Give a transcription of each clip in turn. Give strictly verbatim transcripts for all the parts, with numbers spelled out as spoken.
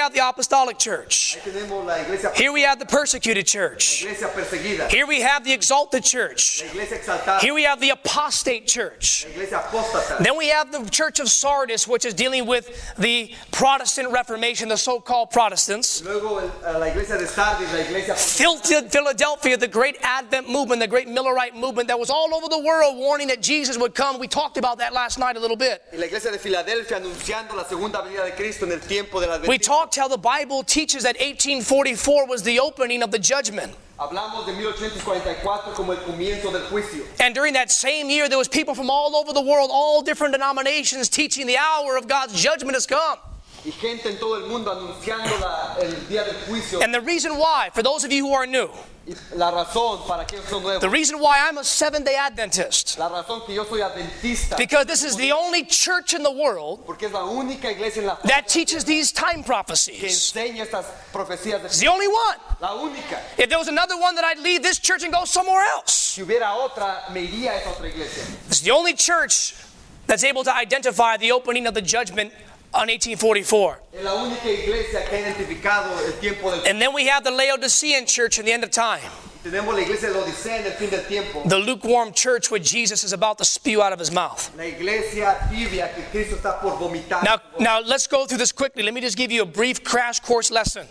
have the apostolic church. Here we have the persecuted church. Here we have the exalted church. Here we have the apostate church. Then we have the church of Sardis, which is dealing with the Protestant Reformation, the so-called Protestants. Philadelphia, the great Advent movement, the great Millerite movement that was all over the world warning that Jesus would come. We talked about that last night a little bit. We talked how the Bible teaches that eighteen forty-four was the opening of the judgment. And during that same year, there was people from all over the world, all different denominations, teaching the hour of God's judgment has come. And the reason why, for those of you who are new, the reason why I'm a Seventh-day Adventist, because this is the only church in the world that teaches these time prophecies. It's the only one. If there was another one, that I'd leave this church and go somewhere else. It's the only church that's able to identify the opening of the judgment on eighteen forty-four. And then we have the Laodicean church in the end of time. The lukewarm church which Jesus is about to spew out of his mouth. Now, now let's go through this quickly. Let me just give you a brief crash course lesson.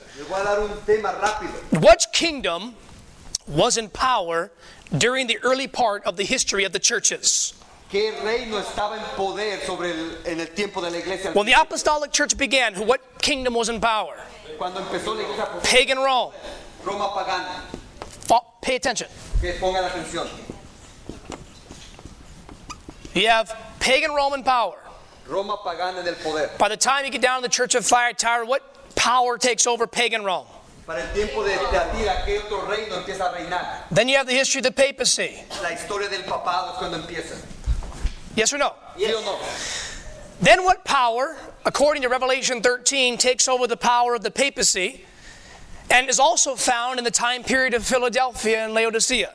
What kingdom was in power during the early part of the history of the churches? When the apostolic church began, what kingdom was in power? Pagan Rome. Pay attention. You have pagan Roman power. By the time you get down to the Church of Thyatira, what power takes over pagan Rome? Then you have the history of the papacy. Yes or no? Yes. Then what power, according to Revelation thirteen, takes over the power of the papacy and is also found in the time period of Philadelphia and Laodicea?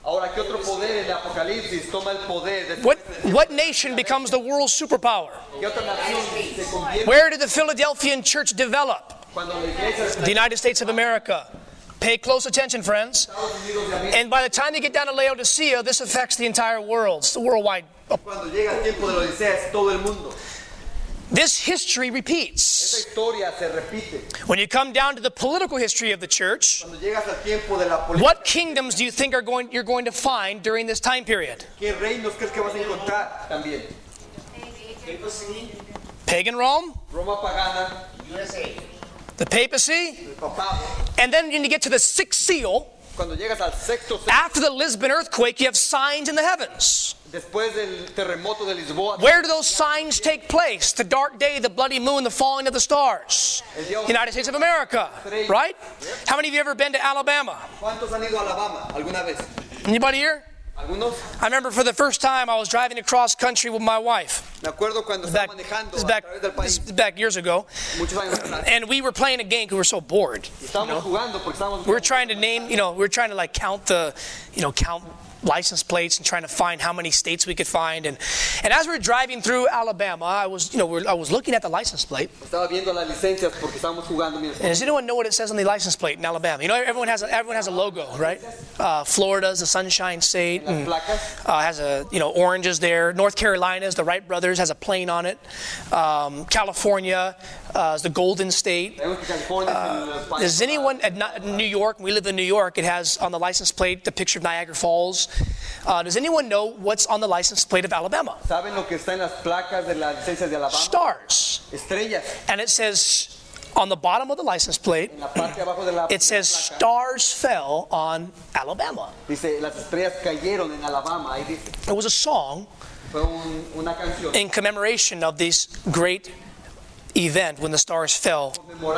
What, what nation becomes the world superpower? Where did the Philadelphian church develop? The United States of America. Pay close attention, friends. And by the time you get down to Laodicea, this affects the entire world. It's the worldwide. This history repeats. When you come down to the political history of the church, what kingdoms do you think are going, you're going to find during this time period? Pagan Rome, U S A, the papacy, and then when you get to the sixth seal, after the Lisbon earthquake, you have signs in the heavens. Where do those signs take place? The dark day, the bloody moon, the falling of the stars. United States of America, right? How many of you have ever been to Alabama? Anybody here? I remember for the first time I was driving across country with my wife. This is back, this is back, this is back years ago. And we were playing a game because we were so bored. You know? We were trying to name, you know, we were trying to like count the, you know, count license plates and trying to find how many states we could find. And and as we were driving through Alabama, I was, you know, we're, I was looking at the license plate. And does anyone know what it says on the license plate in Alabama? You know, everyone has a, everyone has a logo, right? Uh, Florida's the Sunshine State, and uh, has a, you know, oranges there. North Carolina's the Wright Brothers, has a plane on it. Um, California uh, is the Golden State. Uh, does anyone at New York? We live in New York. It has on the license plate the picture of Niagara Falls. Uh, does anyone know what's on the license plate of Alabama? Stars. And it says on the bottom of the license plate, it says stars fell on Alabama. It was a song in commemoration of this great event when the stars fell.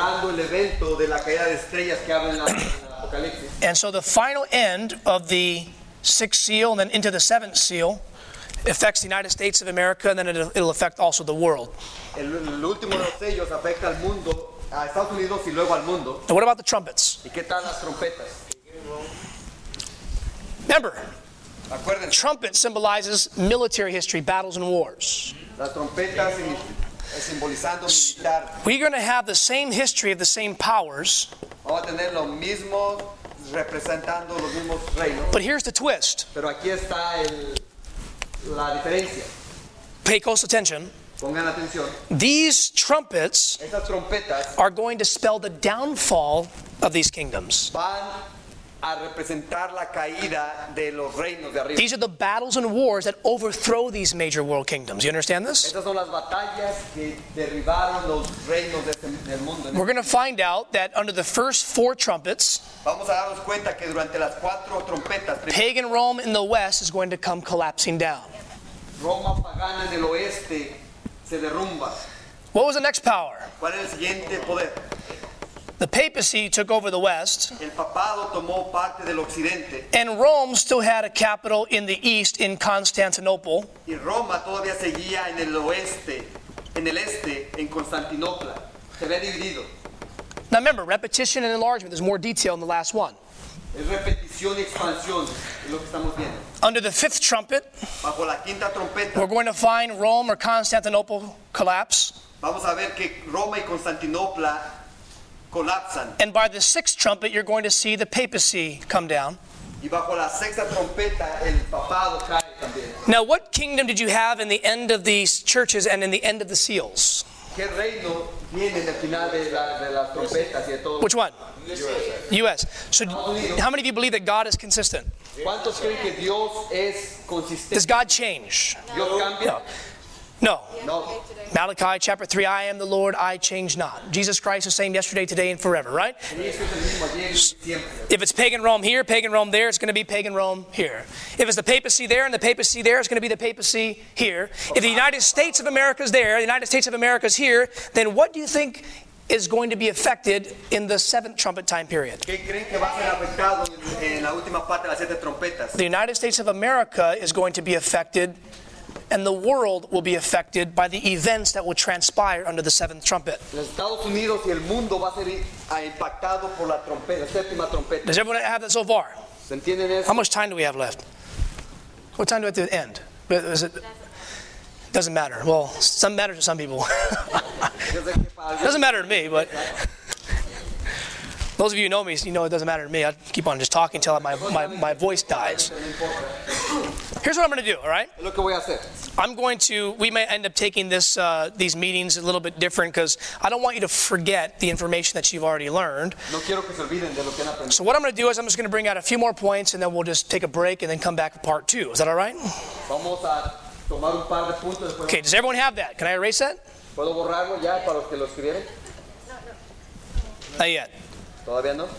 And so the final end of the sixth seal and then into the seventh seal affects the United States of America, and then it'll, it'll affect also the world. And what about the trumpets? Remember, trumpet symbolizes military history, battles and wars. simbolizando militar. We're going to have the same history of the same powers. Vamos a tener lo mismo representando los mismos reinos. But here's the twist. Pero aquí está el, la diferencia. Pay close attention. Pongan atención. These trumpets Estas trompetas are going to spell the downfall of these kingdoms. van a representar la caída de los reinos de arriba. These are the battles and wars that overthrow these major world kingdoms. You understand this? Estas son las batallas que derribaron los reinos de este, del mundo. We're going to find out that under the first four trumpets, Vamos a darnos cuenta que durante las cuatro trompetas, pagan Rome in the west is going to come collapsing down. Roma pagana en el oeste se derrumba. What was the next power? ¿Cuál es el siguiente poder? The papacy took over the west, El papado tomó parte del occidente and Rome still had a capital in the east in Constantinople. y Roma todavía seguía en el oeste, en el este, en Constantinopla. Se había dividido. Now remember, repetition and enlargement, there's more detail in the last one. Es repetición y expansión, es lo que estamos viendo. Under the fifth trumpet, Bajo la quinta trompeta, we're going to find Rome or Constantinople collapse. vamos a ver que Roma y Constantinopla colapsan. And by the sixth trumpet, you're going to see the papacy come down. Y bajo la sexta trompeta, el papado cae también. Now, what kingdom did you have in the end of these churches and in the end of the seals? ¿Qué reino viene en el final de, la, de las trompetas y de todo? Which one? U S So, how many of you believe that God is consistent? ¿Cuántos creen que Dios es consistente? Does God change? ¿Dios cambia? No. No. Malachi chapter three, I am the Lord, I change not. Jesus Christ is the same yesterday, today, and forever, right? If it's pagan Rome here, pagan Rome there, it's going to be pagan Rome here. If it's the papacy there and the papacy there, it's going to be the papacy here. If the United States of America is there, the United States of America is here, then what do you think is going to be affected in the seventh trumpet time period? ¿Qué creen que va a ser afectado en la última parte de las siete trompetas? The United States of America is going to be affected, and the world will be affected by the events that will transpire under the seventh trumpet. Los Estados Unidos y el mundo va a ser impactado por la trompeta, la séptima trompeta. Does everyone have that so far? ¿Se entienden eso? How much time do we have left? What time do we have to end? Is it, doesn't matter. Well, some matters to some people. Doesn't matter to me, but those of you who know me, you know it doesn't matter to me. I keep on just talking until my, my, my voice dies. Here's what I'm going to do, all right? Lo que voy a hacer. I'm going to, we may end up taking this, uh, these meetings a little bit different because I don't want you to forget the information that you've already learned. No quiero que se olviden de lo que han aprendido. So what I'm going to do is I'm just going to bring out a few more points and then we'll just take a break and then come back for part two. Is that all right? Vamos a tomar un par de puntos después. Okay, does everyone have that? Can I erase that? ¿Puedo borrarlo ya para los que lo escribieron? Not yet. ¿Todavía no?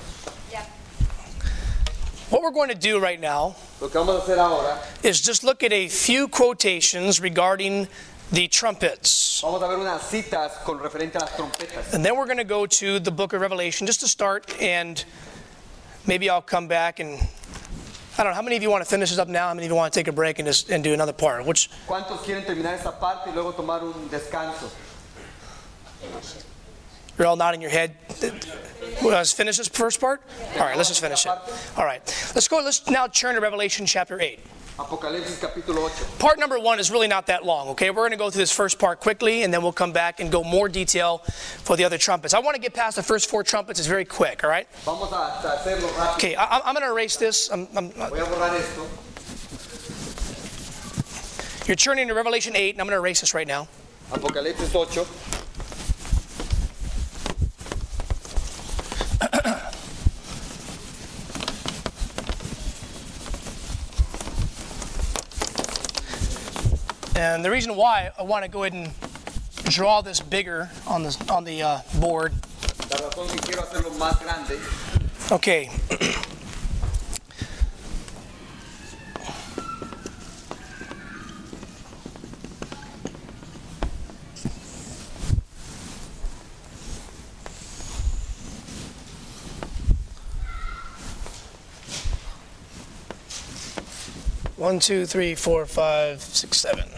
What we're going to do right now Lo que vamos a hacer ahora, is just look at a few quotations regarding the trumpets. vamos a ver unas citas con referente a las trompetas. And then we're going to go to the book of Revelation just to start, and maybe I'll come back and I don't know, how many of you want to finish this up now? How many of you want to take a break and just and do another part? Which ¿Cuántos quieren terminar esta parte y luego tomar un descanso? you're all nodding your head. Let's finish this first part? All right, let's just finish it. All right. Let's go. Let's now turn to Revelation chapter eight. Apocalipsis capítulo ocho. Part number one is really not that long, okay? We're going to go through this first part quickly, and then we'll come back and go more detail for the other trumpets. I want to get past the first four trumpets. It's very quick, all right? Vamos a hacerlo rápido. Okay, I, I'm going to erase this. I'm, I'm, Voy a borrar esto. you're turning to Revelation eight, and I'm going to erase this right now. Apocalipsis ocho. And the reason why I want to go ahead and draw this bigger on the on the uh, board. La razón que quiero hacerlo más grande. Okay. One, two, three, four, five, six, seven.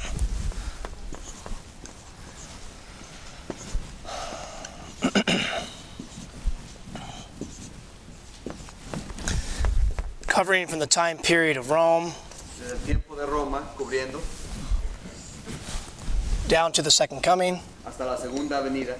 Covering from the time period of Rome Desde el tiempo de Roma, cubriendo, down to the second coming. hasta la segunda venida.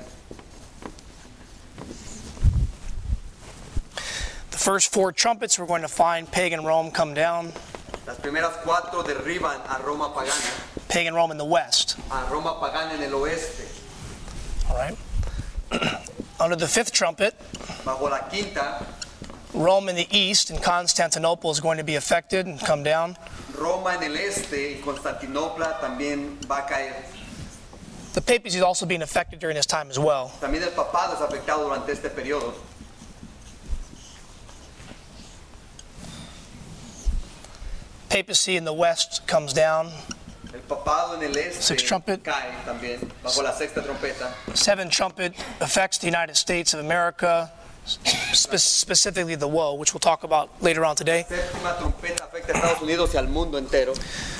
The first four trumpets, we're going to find pagan Rome come down. Las primeras cuatro derriban a Roma pagana, Pagan Rome in the west. a Roma pagana en el oeste. All right. Under the fifth trumpet, Bajo la quinta, Rome in the east and Constantinople is going to be affected and come down. Roma en el este y Constantinopla también va a caer. The papacy is also being affected during this time as well. También el papado es afectado durante este periodo. Papacy in the west comes down. El papado en el este Sixth trumpet. cae también, bajo la sexta trompeta. Seventh trumpet affects the United States of America, spe- specifically the woe, which we'll talk about later on today. Séptima trompeta afecta a Estados Unidos y al mundo entero.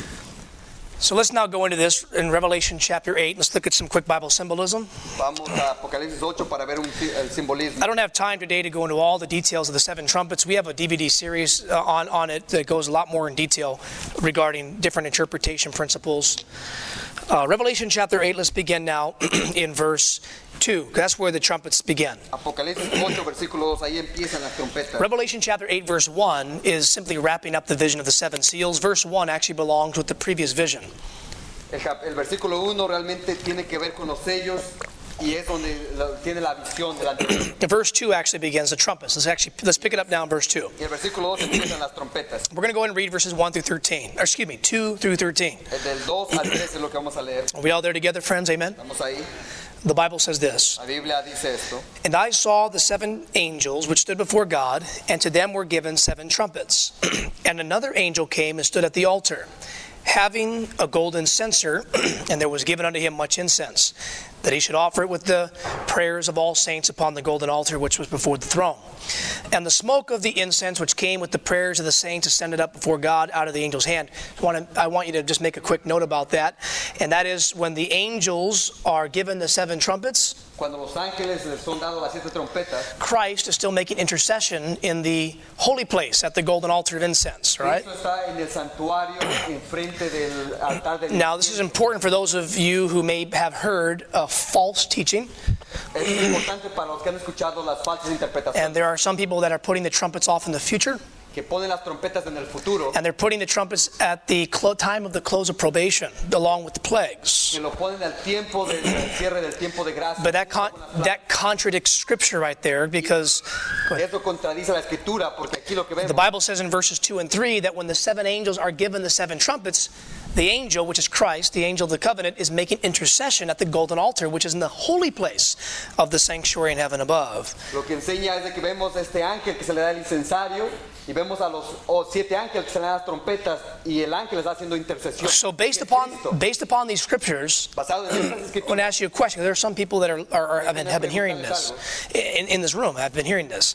So let's now go into this in Revelation chapter eight. Let's look at some quick Bible symbolism. Vamos a Apocalipsis ocho para ver un, el simbolismo. I don't have time today to go into all the details of the seven trumpets. We have a D V D series uh, on, on it that goes a lot more in detail regarding different interpretation principles. Uh, Revelation chapter eight, let's begin now in verse two. That's where the trumpets begin. Apocalipsis ocho, versículo dos, ahí empiezan las trompetas. Revelation chapter eight, verse one is simply wrapping up the vision of the seven seals. Verse one actually belongs with the previous vision. El, cap- el versículo uno realmente tiene que ver con los sellos y es donde la- tiene la visión del anterior. The verse two actually begins the trumpets. Let's actually let's pick it up now in verse two. Y el versículo dos empiezan las trompetas. We're going to go ahead and read verses one through thirteen. Or excuse me, two through thirteen. El del dos al tres es lo que vamos a leer. Are we all there together, friends? Amen. Vamos ahí. The Bible says this. La Biblia dice esto. And I saw the seven angels which stood before God, and to them were given seven trumpets. And another angel came and stood at the altar, having a golden censer, and there was given unto him much incense, that he should offer it with the prayers of all saints upon the golden altar which was before the throne. And the smoke of the incense which came with the prayers of the saints ascended up before God out of the angel's hand. I want, to, I want you to just make a quick note about that. And that is when the angels are given the seven trumpets, Cuando los ángeles les son dados las siete trompetas, Christ is still making intercession in the holy place at the golden altar of incense, right? Cristo está en el santuario enfrente del altar del Now, this is important for those of you who may have heard of false teaching. Es importante para los que han escuchado las falsas interpretaciones And there are some people that are putting the trumpets off in the future, que ponen las trompetas en el futuro, and they're putting the trumpets at the clo- time of the close of probation, along with the plagues. que lo ponen al tiempo del al cierre del tiempo de gracia. But that con- that contradicts Scripture right there, because Eso contradice la escritura porque aquí lo que vemos the Bible says in verses two and three that when the seven angels are given the seven trumpets, the angel, which is Christ, the angel of the covenant, is making intercession at the golden altar, which is in the holy place of the sanctuary in heaven above. Lo que enseña es de que vemos a este ángel que se le da el incensario y vemos a los oh, siete ángeles que se le dan las trompetas y el ángel está haciendo intercesión. So based Es upon Cristo. based upon these scriptures, Basado en estas I want to escrituras, ask you a question. There are some people that are, are, are have, been, have been hearing this in, in this room. Have been hearing this.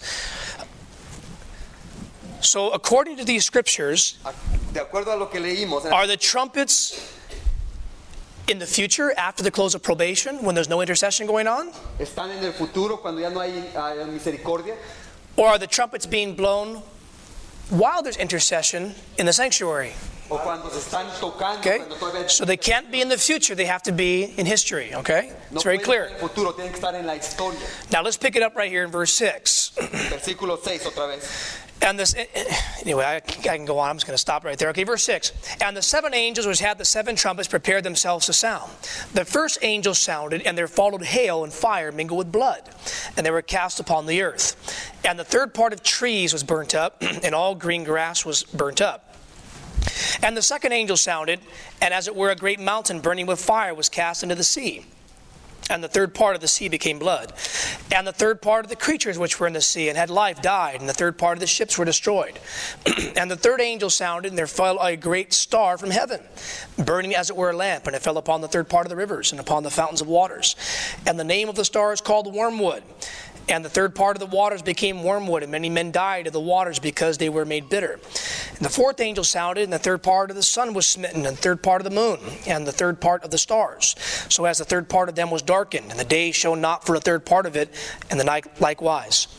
So according to these scriptures, de acuerdo a lo que leímos, are the trumpets in the future after the close of probation when there's no intercession going on? están en el futuro cuando ya no hay ah, misericordia, Or are the trumpets being blown while there's intercession in the sanctuary? o cuando se están tocando, Okay? cuando todavía So they can't be in the future, they have to be in history, okay? no It's very pueden clear. estar en el futuro, tienen que estar en la historia. Now let's pick it up right here in verse six. Versículo seis otra vez. And this, anyway, I, I can go on. I'm just going to stop right there. Okay, verse six. And the seven angels which had the seven trumpets prepared themselves to sound. The first angel sounded, and there followed hail and fire mingled with blood, and they were cast upon the earth. And the third part of trees was burnt up, and all green grass was burnt up. And the second angel sounded, and as it were a great mountain burning with fire was cast into the sea. And the third part of the sea became blood. And the third part of the creatures which were in the sea and had life died. And the third part of the ships were destroyed. And the third angel sounded, and there fell a great star from heaven, burning as it were a lamp. And it fell upon the third part of the rivers and upon the fountains of waters. And the name of the star is called Wormwood. And the third part of the waters became wormwood, and many men died of the waters because they were made bitter. And the fourth angel sounded, and the third part of the sun was smitten, and the third part of the moon, and the third part of the stars. So as the third part of them was darkened, and the day shone not for a third part of it, and the night likewise.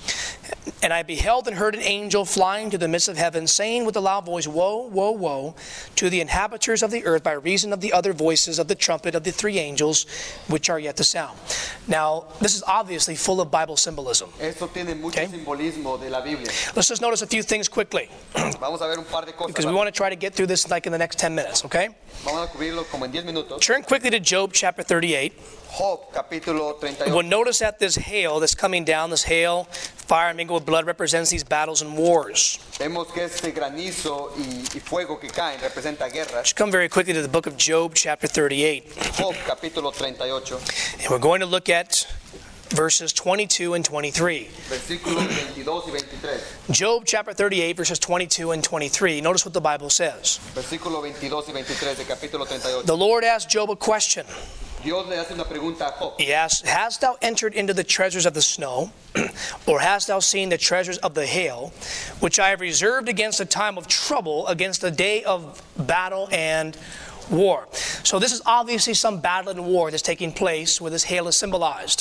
And I beheld and heard an angel flying to the midst of heaven, saying with a loud voice, Woe, woe, woe, to the inhabitants of the earth by reason of the other voices of the trumpet of the three angels, which are yet to sound. Now, this is obviously full of Bible symbolism. Esto tiene mucho Okay. simbolismo de la Biblia. Let's just notice a few things quickly, Vamos a ver un par de cosas. because we want to try to get through this like in the next ten minutes, okay? Vamos a cubrirlo como en diez minutos. Turn quickly to Job chapter thirty-eight. Job, capítulo treinta y We'll ocho. notice that this hail that's coming down, this hail, fire mingled with blood, represents these battles and wars. Vemos que este granizo y, y fuego que caen representa guerras. Let's come very quickly to the book of Job chapter thirty-eight. Job, capítulo treinta y ocho, And we're going to look at verses twenty-two and twenty-three. versículos veintidós y veintitrés. Job chapter thirty-eight, verses twenty-two and twenty-three. Notice what the Bible says. Versículo veintidós y veintitrés de capítulo treinta y ocho. The Lord asked Job a question. Dios le hace una pregunta a Job. He asked, Hast thou entered into the treasures of the snow, or hast thou seen the treasures of the hail, which I have reserved against a time of trouble, against a day of battle and war? So this is obviously some battle and war that's taking place where this hail is symbolized.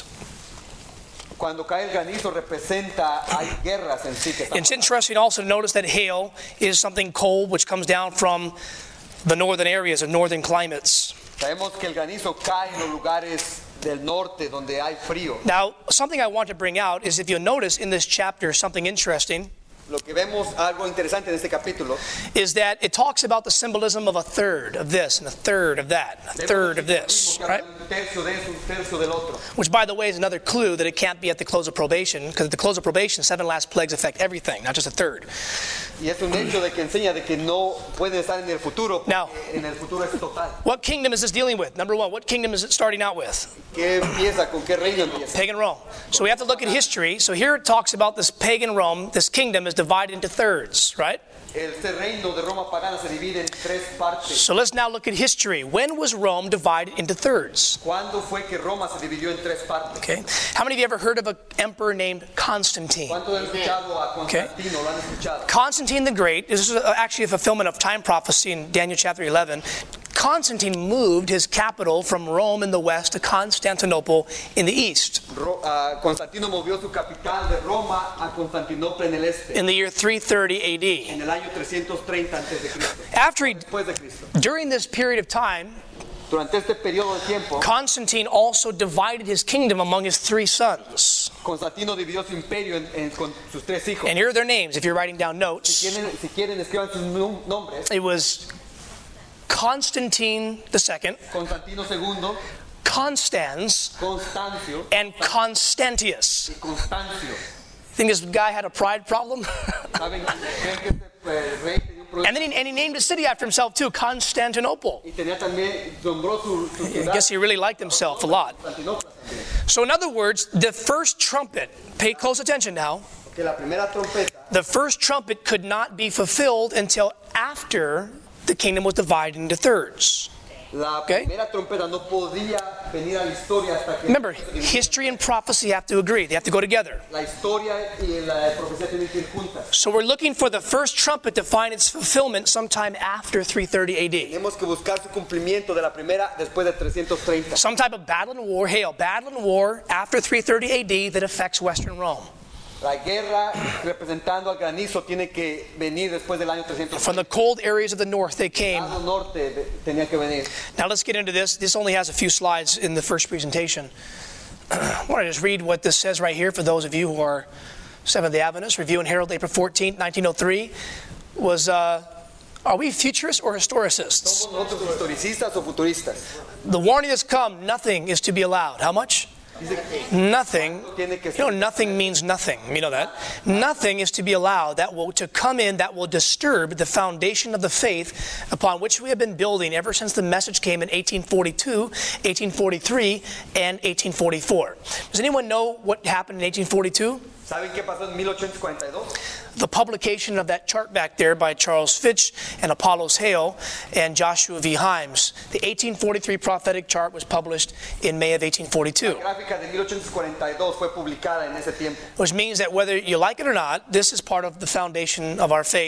Cuando cae el granizo representa, hay guerras en sí que están It's pasando. interesting also to notice that hail is something cold which comes down from the northern areas of northern climates. Sabemos que el granizo cae en los lugares del norte donde hay frío. Now, something I want to bring out is if you'll notice in this chapter something interesting, Lo que vemos, algo interesante en este capítulo, is that it talks about the symbolism of a third of this and a third of that, a third of this, right? un tercio de eso, un tercio del otro. Which, by the way, is another clue that it can't be at the close of probation, because at the close of probation, seven last plagues affect everything, not just a third. Y es un hecho de que enseña de que no puede estar en el futuro, porque Now- en el futuro es total. What kingdom is this dealing with? Number one, what kingdom is it starting out with? ¿Qué empieza? ¿Con qué reino empieza? Pagan Rome. So we have to look at history. So here it talks about this pagan Rome, this kingdom is divided into thirds, right? Este reino de Roma pagana se divide en tres partes. So let's now look at history. When was Rome divided into thirds? ¿Cuándo fue que Roma se dividió en tres partes? Okay. How many of you ever heard of an emperor named Constantine? ¿Cuántos han escuchado a Constantino? ¿Lo han escuchado? Constantine the Great, this is actually a fulfillment of time prophecy in Daniel chapter eleven. Constantine moved his capital from Rome in the west to Constantinople in the east Ro- ah, Constantino movió su capital de Roma a Constantinopla en el este in the year three thirty A D. en el año trescientos treinta antes de Cristo. After he, Después de Cristo. during this period of time, Durante este periodo de tiempo, Constantine also divided his kingdom among his three sons. Constantino dividió su imperio en, en- con sus tres hijos. And here are their names if you're writing down Si notes. quieren, si quieren escriban sus nom- nombres. It was Constantine the Second, Constantino segundo, Constans, Constancio and Constantius. y Constancio. Think this guy had a pride problem? ¿Saben? ¿Creen que este eh, rey tenía un problema? And then he, and he named a city after himself too, Constantinople. Y tenía también, nombró su, su I ciudad guess he really liked himself a lot. Constantinopla también. So in other words, the first trumpet, pay close attention now, Que la primera trompeta, the first trumpet could not be fulfilled until after the kingdom was divided into thirds. la Okay. primera trompeta no podía venir a la historia hasta que Remember, history and prophecy have to agree. They have to go together. la historia y la profecía tienen que ir juntas. So we're looking for the first trumpet to find its fulfillment sometime after three thirty A D. Tenemos que buscar su cumplimiento de la primera después de trescientos treinta. Some type of battle and war, hail, battle and war after three thirty A D that affects Western Rome. La guerra representando al granizo tiene que venir después del año trescientos From treinta. the cold areas of the north they came. Al norte de- tenía que venir. Now let's get into this. This only has a few slides in the first presentation. I want to just read what this says right here for those of you who are Seventh-day Adventists. Review and Herald, April fourteenth, nineteen oh three. Was, uh, are we futurists or historicists? ¿Somos nosotros historicistas o futuristas? The warning has come, nothing is to be allowed. How much? Dice que Nothing. tiene que You know, nothing means nothing. You know that. Nothing is to be allowed that will to come in that will disturb the foundation of the faith upon which we have been building ever since the message came in eighteen forty-two, eighteen forty-three, and eighteen forty-four. Does anyone know what happened in eighteen forty-two? ¿Saben qué pasó en mil ochocientos cuarenta y dos? The publication of that chart back there by Charles Fitch and Apollos Hale and Joshua V. Himes. The eighteen forty-three prophetic chart was published in May of eighteen forty-two. La gráfica de mil ochocientos cuarenta y dos fue publicada en ese tiempo. Which means that whether you like it or not, this is part of the foundation of our faith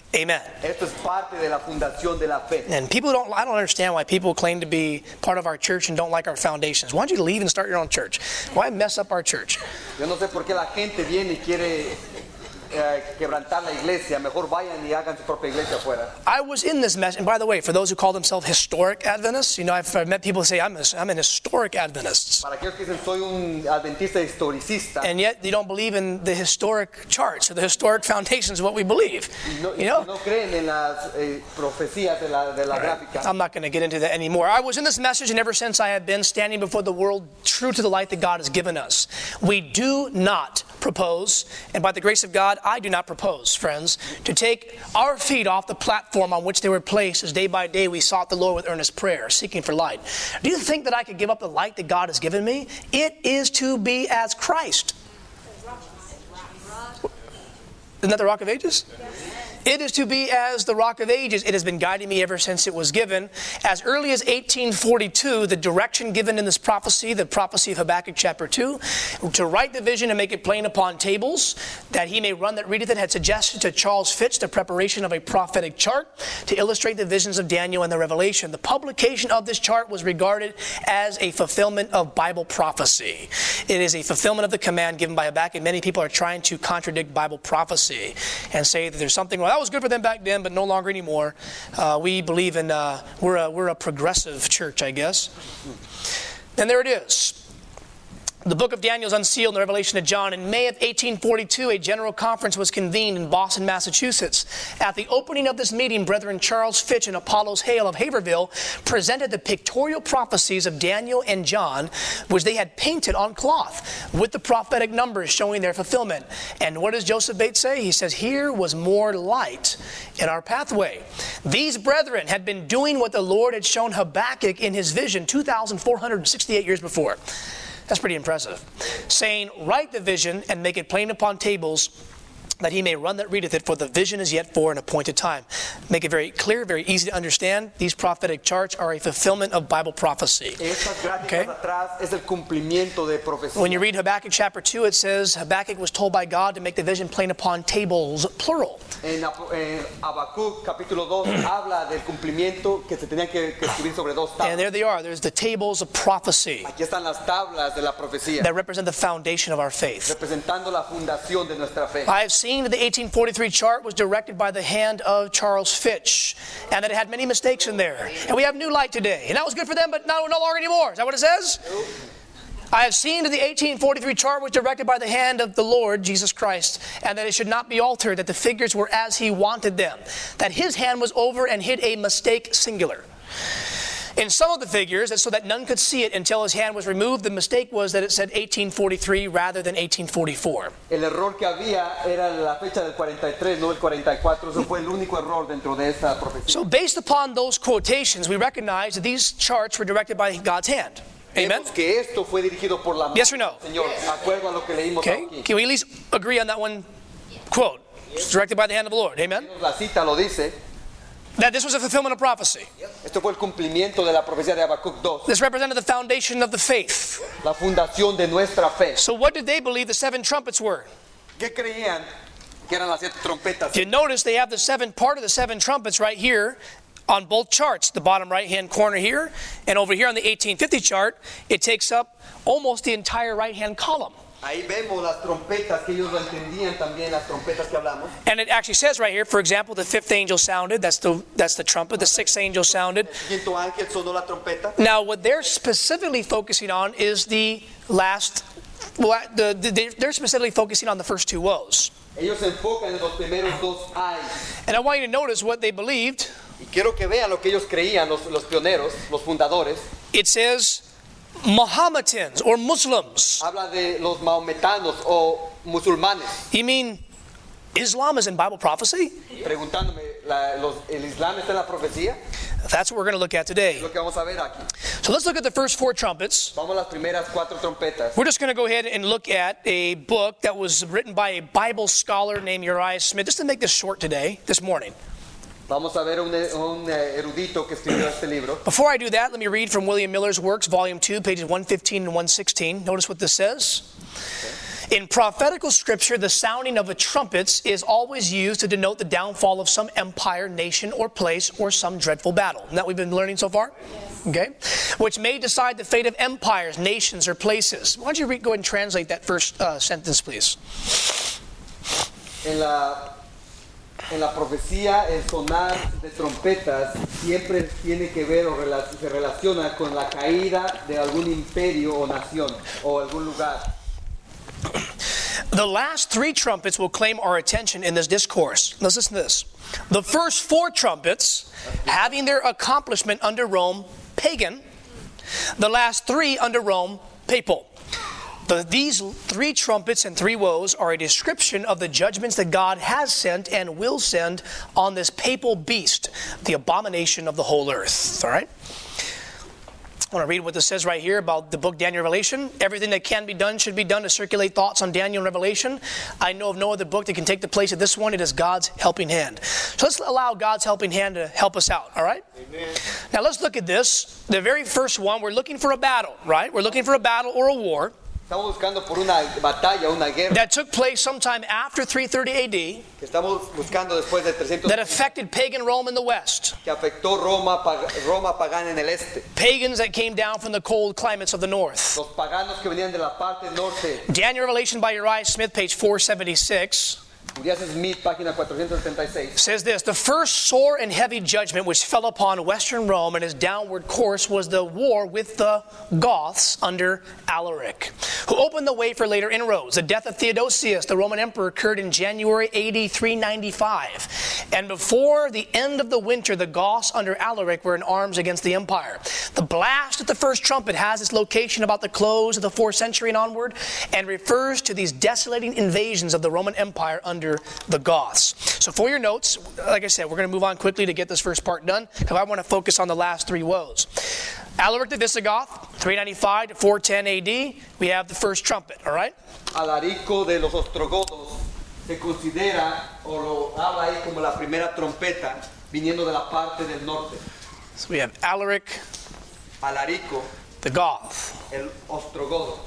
Amen. Esto es parte de la fundación de la fe. And people don't, I don't understand why people claim to be part of our church and don't like our foundations. Why don't you leave and start your own church? Why mess up our church? Yo no sé por qué la gente viene y quiere eh, quebrantar la iglesia. Mejor vayan y hagan su propia iglesia afuera. I was in this mess, and by the way, for those who call themselves historic Adventists, you know, I've, I've met people say, I'm, a, I'm an historic Adventist. Para aquellos que dicen, soy un adventista historicista. And yet you don't believe in the historic charts or the historic foundations of what we believe. Y no, You know? no creen en las eh, profecías de la, de la gráfica. I'm not going to get into that anymore. I was in this message, and ever since I have been standing before the world true to the light that God has given us. We do not propose, and by the grace of God, I do not propose, friends, to take our feet off the platform on which they were placed as day by day we sought the Lord with earnest prayer, seeking for light. Do you think that I could give up the light that God has given me? It is to be as Christ. Isn't that the Rock of Ages? It is to be as the Rock of Ages. It has been guiding me ever since it was given. As early as eighteen forty-two, the direction given in this prophecy, the prophecy of Habakkuk chapter two, to write the vision and make it plain upon tables, that he may run that readeth it, had suggested to Charles Fitch the preparation of a prophetic chart to illustrate the visions of Daniel and the Revelation. The publication of this chart was regarded as a fulfillment of Bible prophecy. It is a fulfillment of the command given by Habakkuk. Many people are trying to contradict Bible prophecy and say that there's something wrong. That was good for them back then, but no longer anymore. Uh, we believe in, uh, we're, a, we're a progressive church, I guess. And there it is. The book of Daniel is unsealed in the Revelation of John. In May of eighteen forty-two, a general conference was convened in Boston, Massachusetts. At the opening of this meeting, Brethren Charles Fitch and Apollos Hale of Haverhill presented the pictorial prophecies of Daniel and John, which they had painted on cloth, with the prophetic numbers showing their fulfillment. And what does Joseph Bates say? He says, here was more light in our pathway. These brethren had been doing what the Lord had shown Habakkuk in his vision two thousand four hundred sixty-eight years before. That's pretty impressive. Saying, write the vision and make it plain upon tables, that he may run that readeth it, for the vision is yet for an appointed time. Make it very clear, very easy to understand. These prophetic charts are a fulfillment of Bible prophecy. Okay? When you read Habakkuk chapter two, it says Habakkuk was told by God to make the vision plain upon tables, plural. En Habacuc capítulo dos habla del cumplimiento que se tenía que escribir sobre dos tablas. And there they are. There's the tables of prophecy. Aquí están las tablas de la profecía. That represent the foundation of our faith. Representando la fundación de nuestra fe. I have seen that the eighteen forty-three chart was directed by the hand of Charles Fitch, and that it had many mistakes in there. And we have new light today. And that was good for them, but no, no longer anymore. Is that what it says? I have seen that the eighteen forty-three chart was directed by the hand of the Lord Jesus Christ, and that it should not be altered, that the figures were as he wanted them, that his hand was over and hid a mistake singular. In some of the figures, so that none could see it until his hand was removed, the mistake was that it said eighteen forty-three rather than eighteen forty-four. El error que había era la fecha del cuarenta y tres, no el cuarenta y cuatro. Eso fue el único error dentro de esta profecía. So based upon those quotations, we recognize that these charts were directed by God's hand. Amen? Que esto fue dirigido por la yes or no? Señor, acuerdo a lo que leímos okay. aquí. Can we at least agree on that one quote? It's directed by the hand of the Lord. Amen? La cita lo dice. That this was a fulfillment of prophecy. Esto fue el cumplimiento de la profecía de Habacuc dos. This represented the foundation of the faith. La fundación de nuestra fe. So what did they believe the seven trumpets were? ¿Qué creían que eran las siete trompetas? You notice they have the seven part of the seven trumpets right here on both charts, the bottom right-hand corner here, and over here on the eighteen fifty chart, it takes up almost the entire right-hand column. Ahí vemos las trompetas que ellos lo entendían también, las trompetas que hablamos. And it actually says right here, for example, the fifth angel sounded. That's the that's the trumpet. The sixth angel sounded. Quinto ángel sonó la trompeta. Now, what they're specifically focusing on is the last. Well, the, the, they're specifically focusing on the first two woes. Ellos se enfocan en los primeros dos ayes. And I want you to notice what they believed. Y quiero que vean lo que ellos creían, los, los pioneros, los fundadores. It says Mohammedans or Muslims. Habla de los maometanos o musulmanes. You mean Islam is in Bible prophecy? Preguntándome, la, los, ¿el Islam está en la profecía? That's what we're going to look at today. Lo que vamos a ver aquí. So let's look at the first four trumpets. Vamos a las primeras cuatro trompetas. We're just going to go ahead and look at a book that was written by a Bible scholar named Uriah Smith, just to make this short today, this morning. Vamos a ver un, un erudito que escribió este libro. Before I do that, let me read from William Miller's Works, Volume two, pages one fifteen and one sixteen. Notice what this says. In prophetical scripture, the sounding of a trumpets is always used to denote the downfall of some empire, nation, or place, or some dreadful battle. Isn't that what we've been learning so far? Yes. Okay. Which may decide the fate of empires, nations, or places. Why don't you read, go ahead and translate that first uh, sentence, please? En la, en la profecía, el sonar de trompetas siempre tiene que ver o rela, se relaciona con la caída de algún imperio o nación o algún lugar. The last three trumpets will claim our attention in this discourse. Let's listen to this. The first four trumpets having their accomplishment under Rome, pagan. The last three under Rome, papal. The, these three trumpets and three woes are a description of the judgments that God has sent and will send on this papal beast, the abomination of the whole earth. All right? I want to read what this says right here about the book Daniel Revelation. Everything that can be done should be done to circulate thoughts on Daniel and Revelation. I know of no other book that can take the place of this one. It is God's helping hand. So let's allow God's helping hand to help us out, all right? Amen. Now let's look at this. The very first one, we're looking for a battle, right? We're looking for a battle or a war. Estamos buscando por una batalla, una guerra. That took place sometime after three thirty A D. Que estamos buscando después de trescientos. That affected pagan Rome in the west. Que afectó Roma, Roma pagana en el este. Pagans that came down from the cold climates of the north. Los paganos que venían de la parte norte. Daniel Revelation by Uriah Smith, page four seventy-six. Smith, página cuatrocientos setenta y seis. Says this: the first sore and heavy judgment which fell upon western Rome and its downward course was the war with the Goths under Alaric, who opened the way for later inroads. The death of Theodosius, the Roman emperor, occurred in January A D three ninety-five. And before the end of the winter, the Goths under Alaric were in arms against the empire. The blast of the first trumpet has its location about the close of the fourth century and onward, and refers to these desolating invasions of the Roman Empire under the Goths. So for your notes, like I said, we're going to move on quickly to get this first part done, because I want to focus on the last three woes. Alaric the Visigoth, three ninety-five to four ten A D, we have the first trumpet, all right? Alarico de los Ostrogodos se considera o lo habla ahí como la primera trompeta viniendo de la parte del norte. So we have Alaric, Alarico, the Goth, el Ostrogodo.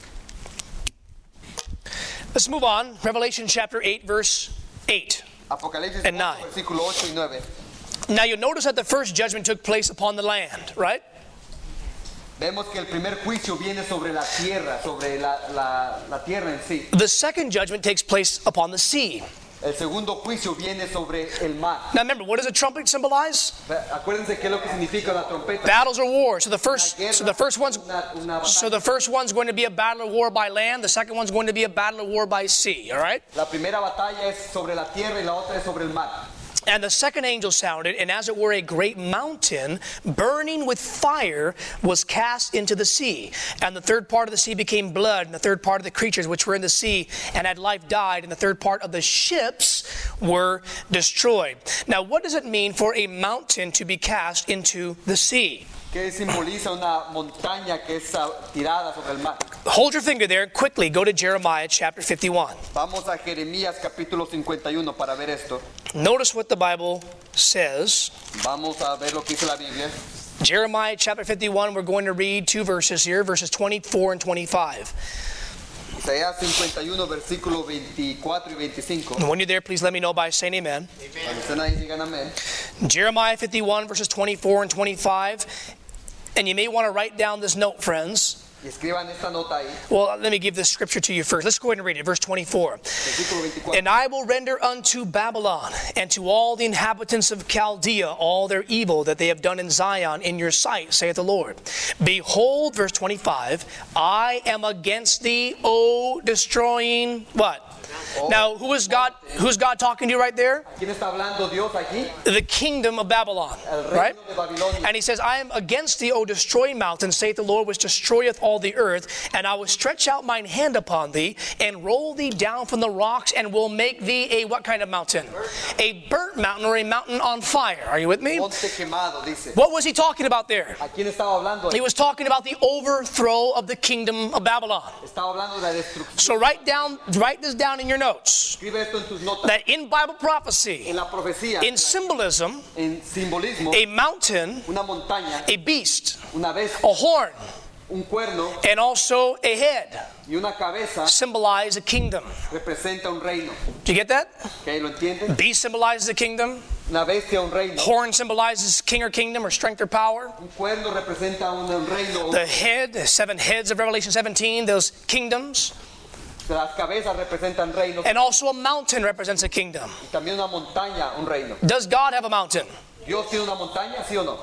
Let's move on. Revelation chapter eight, verse eight Apocalipsis and nine. Versículo ocho y nueve. Now you'll notice that the first judgment took place upon the land, right? Vemos que el primer juicio viene sobre la tierra, sobre la, la, la tierra en sí. The second judgment takes place upon the sea. El segundo juicio viene sobre el mar. Now remember, what does a trumpet symbolize? Acuérdense qué es lo que significa la trompeta. Battles or war. So the first, so the first one's, so the first one's going to be a battle or war by land. The second one's going to be a battle or war by sea. All right. La primera batalla es sobre la tierra y la otra es sobre el mar. And the second angel sounded, and as it were a great mountain, burning with fire, was cast into the sea. And the third part of the sea became blood, and the third part of the creatures which were in the sea and had life died, and the third part of the ships were destroyed. Now, what does it mean for a mountain to be cast into the sea? Que simboliza una montaña que es tirada sobre el mar. Hold your finger there. Quickly go to Jeremiah chapter fifty-one. Vamos a Jeremías capítulo cincuenta y uno para ver esto. Notice what the Bible says. Vamos a ver lo que dice la Biblia. Jeremiah chapter fifty-one, we're going to read two verses here, verses twenty-four and twenty-five. Isaías cincuenta y uno, versículo veinticuatro y veinticinco. And when you're there, please let me know by saying amen. Cuando estén ahí, digan amén. Jeremiah fifty-one, verses twenty-four and twenty-five. And you may want to write down this note, friends. Y escriban esta nota ahí. Well, let me give this scripture to you first. Let's go ahead and read it. Verse twenty-four. And I will render unto Babylon and to all the inhabitants of Chaldea all their evil that they have done in Zion in your sight, saith the Lord. Behold, verse twenty-five, I am against thee, O destroying what? Oh. Now, who is God? Who's God talking to you right there? ¿Quién está hablando Dios aquí? The kingdom of Babylon, right? And he says, I am against thee, O destroying mountain, saith the Lord, which destroyeth all the earth, and I will stretch out mine hand upon thee, and roll thee down from the rocks, and will make thee a what kind of mountain? A burnt mountain, or a mountain on fire. Are you with me? What was he talking about there? He was talking about the overthrow of the kingdom of Babylon. So write down, write this down in your notes. That in Bible prophecy, in symbolism, a mountain, a beast, a horn, Un cuerno and also a head y una cabeza symbolize a kingdom. representa un reino. Do you get that? ¿Ok? ¿Lo entienden? Beast symbolizes a kingdom. Una bestia, un reino. Horn symbolizes king or kingdom or strength or power. Un cuerno representa un, un reino. The head, the seven heads of Revelation seventeen, those kingdoms. Las cabezas representan reinos. And also a mountain represents a kingdom. Y también una montaña, un reino. Does God have a mountain? ¿Dios tiene una montaña, sí o no?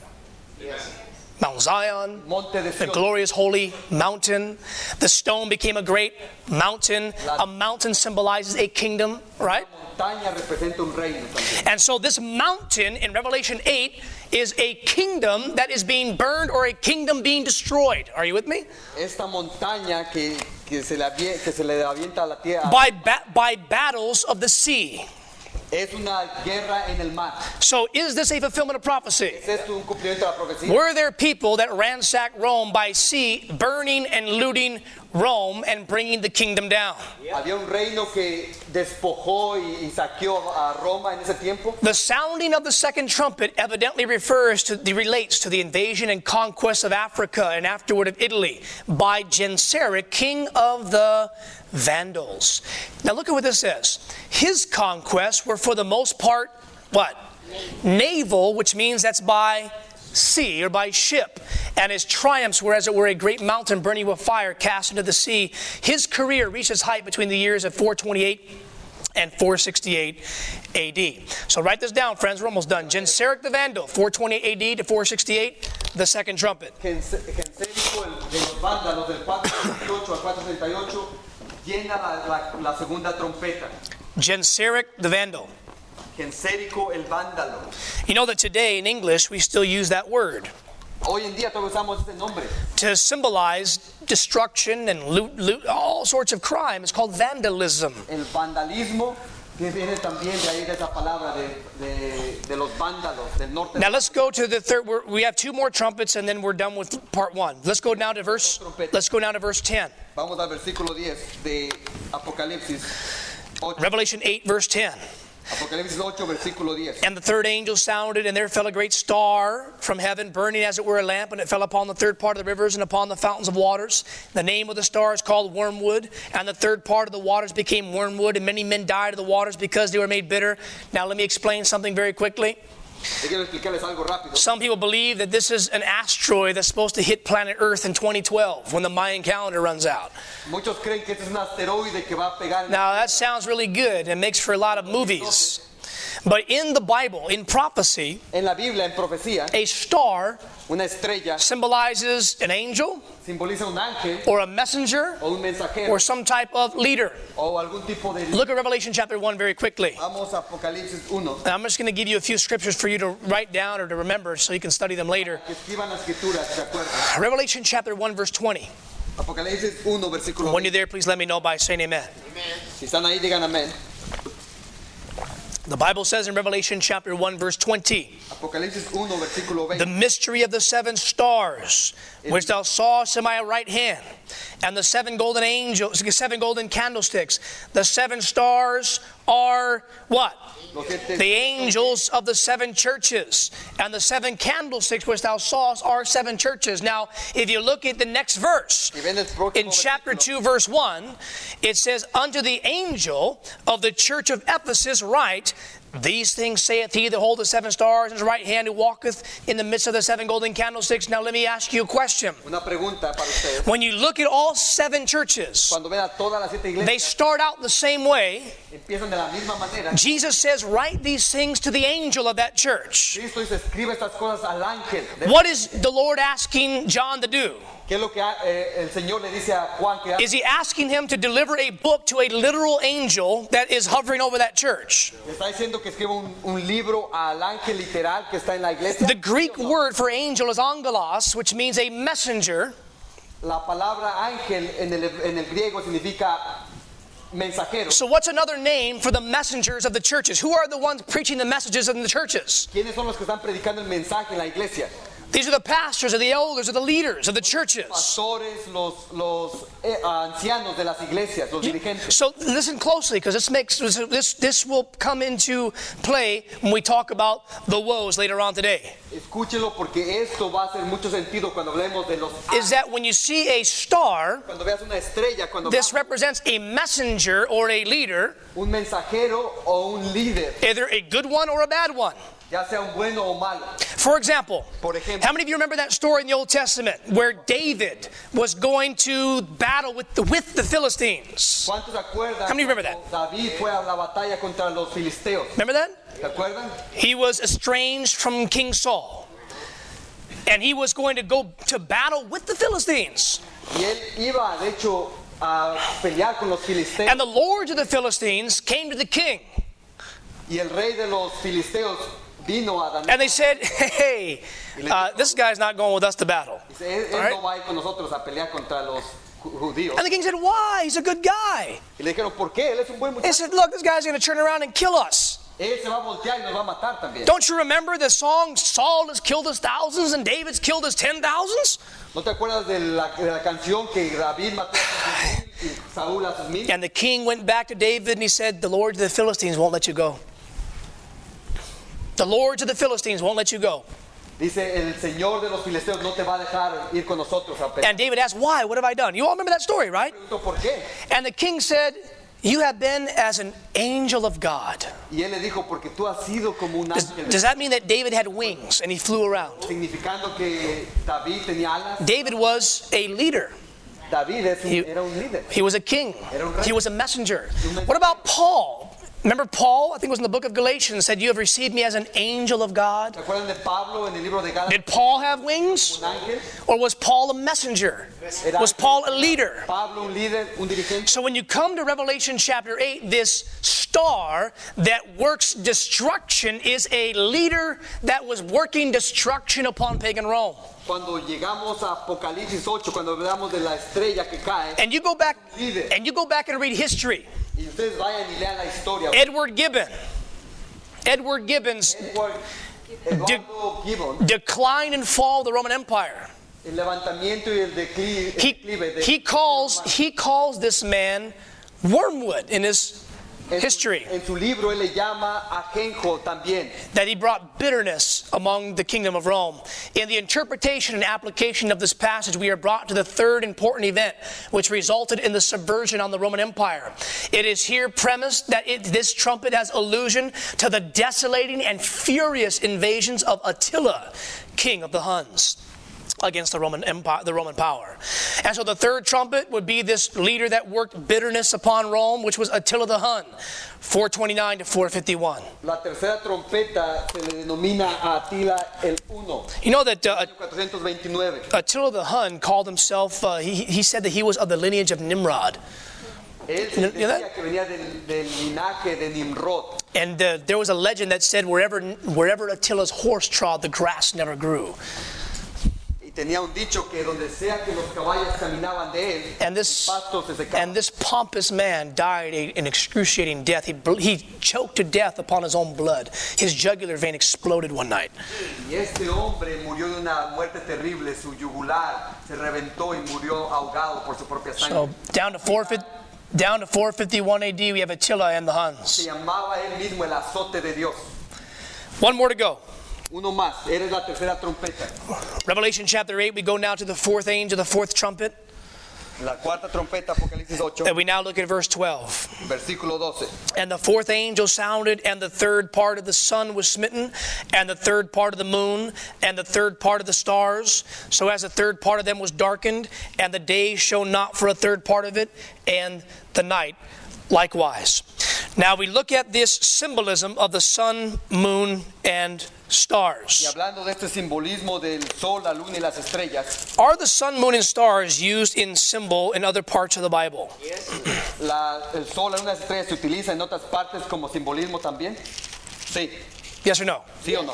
Mount Zion, Monte de the Sion. glorious holy mountain. The stone became a great mountain. A mountain symbolizes a kingdom, right? Montaña representa un reino también. And so this mountain in Revelation eight is a kingdom that is being burned or a kingdom being destroyed. Are you with me? Esta montaña que, que, se le avie- que se le avienta a la tierra By, ba- by battles of the sea. es una guerra en el mar. So is this a fulfillment of prophecy? ¿Es esto un cumplimiento de la profecía? Were there people that ransacked Rome by sea, burning and looting Rome and bringing the kingdom down? Había un reino que despojó y, y saqueó a Roma en ese tiempo. The sounding of the second trumpet evidently refers to the relates to the invasion and conquest of Africa and afterward of Italy by Genseric, king of the Vandals. Now look at what this says. His conquests were for the most part what? Naval, which means that's by sea or by ship. And his triumphs were as it were a great mountain burning with fire cast into the sea. His career reached its height between the years of four twenty-eight and four sixty-eight A D. So write this down, friends. We're almost done. Genseric the Vandal, four twenty-eight A D to four sixty-eight, the second trumpet. Gensérico el de los vándalos del cuatro veintiocho al cuatro treinta y ocho llena la, la, la segunda trompeta. Genseric the Vandal. Gensérico el vándalo. You know that today in English we still use that word Hoy en día todos usamos este nombre to symbolize destruction and loot, loot, all sorts of crime. It's called vandalism. el vandalismo, que viene también de ahí de esa palabra de, de, de los vándalos del norte. Now let's go to the third. We're, we have two more trumpets, and then we're done with part one. Let's go now to verse. Let's go now to verse ten. Vamos al versículo diez de Apocalipsis ocho. Revelation eight, verse ten. Apocalipsis ocho, versículo diez. And the third angel sounded, and there fell a great star from heaven, burning as it were a lamp, and it fell upon the third part of the rivers and upon the fountains of waters. The name of the star is called Wormwood, and the third part of the waters became wormwood, and many men died of the waters because they were made bitter. Now let me explain something very quickly. Quiero explicarles algo rápido. Some people believe that this is an asteroid that's supposed to hit planet Earth in twenty twelve when the Mayan calendar runs out. Muchos creen que este es un asteroide que va a pegar en Now that sounds really good and makes for a lot of movies. But in the Bible, in prophecy, En la Biblia, en profecía, a star una estrella symbolizes an angel simboliza un ángel or a messenger o un mensajero or some type of leader. o algún tipo de... Look at Revelation chapter one very quickly. Vamos a Apocalipsis uno. Now, I'm just going to give you a few scriptures for you to write down or to remember so you can study them later. Que escriban las escrituras, ¿se acuerdan? Revelation chapter one, verse twenty. Apocalipsis uno, versículo When you're veinte. there, please let me know by saying amen. Si están ahí, digan amén. The Bible says in Revelation chapter one, verse twenty, Apocalipsis uno, versículo the veinte. mystery of the seven stars, which thou sawest in my right hand, and the seven golden angels, seven golden candlesticks. The seven stars are what? Los siete- The angels of the seven churches, and the seven candlesticks which thou sawest are seven churches. Now, if you look at the next verse, Y ven el próximo in chapter versículo. two, verse one, it says, unto the angel of the church of Ephesus write, these things saith he that holdeth seven stars in his right hand, who walketh in the midst of the seven golden candlesticks. Now let me ask you a question. Una pregunta para ustedes. When you look at all seven churches, Cuando ven a todas las siete they iglesias, start out the same way. empiezan de la misma manera. Jesus says, write these things to the angel of that church. Cristo dice, escribe estas cosas al ángel. De- What is the Lord asking John to do? ¿Qué es lo que eh, el Señor le dice a Juan que haga? Is he asking him to deliver a book to a literal angel that is hovering over that church? Le está diciendo que escriba un, un libro al ángel literal que está en la iglesia. The Greek word for angel is angelos, which means a messenger. La palabra ángel en el, en el griego significa mensajero. So what's another name for the messengers of the churches? Who are the ones preaching the messages in the churches? ¿Quiénes son los que están predicando el mensaje en la iglesia? These are the pastors, or the elders, or the leaders of the churches. Pastores, los, los eh, ancianos de las iglesias, los dirigentes. So listen closely, because this makes this this will come into play when we talk about the woes later on today. Escúchelo porque esto va a hacer mucho sentido cuando hablemos de los. Is that when you see a star, cuando veas una estrella, cuando this represents a messenger or a leader, un mensajero o un líder, either a good one or a bad one. Ya sea un bueno o malo. For example, Por ejemplo, how many of you remember that story in the Old Testament where David was going to battle with the, with the Philistines? ¿Cuántos acuerdan? How many remember that? David fue a la batalla contra los filisteos. Remember that? ¿Se acuerdan? He was estranged from King Saul, and he was going to go to battle with the Philistines. Y él iba, de hecho, a pelear con los filisteos. And the lords of the Philistines came to the king. Y el rey de los filisteos vino a Daniel. And they said, hey, uh, this guy's not going with us to battle. Dice, él, él All right? no va a ir con nosotros a pelear contra los ju- judíos. And the king said, why? He's a good guy. Y le dijeron, ¿por qué? Él es un buen They muchacho. said, look, this guy's going to turn around and kill us. Él se va a voltear y nos va a matar también. Don't you remember the song, Saul has killed his thousands and David's killed his ten thousands? ¿No te acuerdas de la, de la canción que David mató a sus mil y Saúl a sus mil? And the king went back to David and he said, the lords of the Philistines won't let you go. The lords of the Philistines won't let you go. Dice, el Señor de los filisteos no te va a dejar ir con nosotros a pelear. And David asked, why? What have I done? You all remember that story, right? Preguntó, ¿por qué? And the king said, you have been as an angel of God. Y él le dijo, porque tú has sido como un Does, ángel. does that mean that David had wings and he flew around? Significando que David tenía alas. David was a leader. David es un, He- era un líder. He was a king. Era un rey. He was a messenger. What about Paul? Remember Paul, I think it was in the book of Galatians, said, you have received me as an angel of God. ¿Se acuerdan de Pablo en el libro de Gálatas? Did Paul have wings? Un ángel. Or was Paul a messenger? Era Was Paul a leader? Pablo un líder, un dirigente. So when you come to Revelation chapter eight, this star that works destruction is a leader that was working destruction upon pagan Rome. Cuando llegamos a Apocalipsis ocho, cuando hablamos de la estrella que cae, And you go back Líder. and you go back and read history. y ustedes vayan y lean la historia. Edward Gibbon. Edward Gibbon's Edward, Eduardo Gibbon, decline and fall of the Roman Empire. el levantamiento y el declive, He, declive de he calls he calls this man wormwood in his en su- history. En su libro él le llama ajenjo también. That he brought bitterness among the kingdom of Rome. In the interpretation and application of this passage, we are brought to the third important event which resulted in the subversion on the Roman Empire. It is here premised that it, this trumpet has allusion to the desolating and furious invasions of Attila, king of the Huns, against the Roman Empire, the Roman power. And so the third trumpet would be this leader that worked bitterness upon Rome, which was Attila the Hun, four twenty-nine to four fifty-one. La tercera trompeta se le denomina a Atila el Uno, You know that uh, año cuatrocientos veintinueve. Attila the Hun called himself, uh, he, he said that he was of the lineage of Nimrod. Él se You know that? decía que venía del, del linaje de Nimrod. And uh, there was a legend that said wherever, wherever Attila's horse trod, the grass never grew. Y tenía un dicho que donde sea que los caballos caminaban de él, And this, el pasto se secaba. and this pompous man died a, an excruciating death. He, bl- he choked to death upon his own blood. His jugular vein exploded one night. Y este hombre murió de una muerte terrible, su yugular se reventó y murió ahogado por su propia So sangre. down to four fifty, down to four fifty-one A D, we have Attila and the Huns. Se llamaba él mismo el azote de Dios. One more to go. Uno más, eres la tercera trompeta. Revelation chapter eight, we go now to the fourth angel, the fourth trumpet. La cuarta trompeta, Apocalipsis ocho, And we now look at verse twelve. versículo doce. And the fourth angel sounded, and the third part of the sun was smitten, and the third part of the moon, and the third part of the stars, so as the third part of them was darkened, and the day shone not for a third part of it, and the night likewise. Now we look at this symbolism of the sun, moon, and Y stars. hablando de este simbolismo del sol, la luna y las estrellas, Are the sun, moon, and stars used in symbol in other parts of the Bible? la, el sol, la luna y las estrellas se utiliza en otras partes como simbolismo también. Sí, Yes or no? sí o no.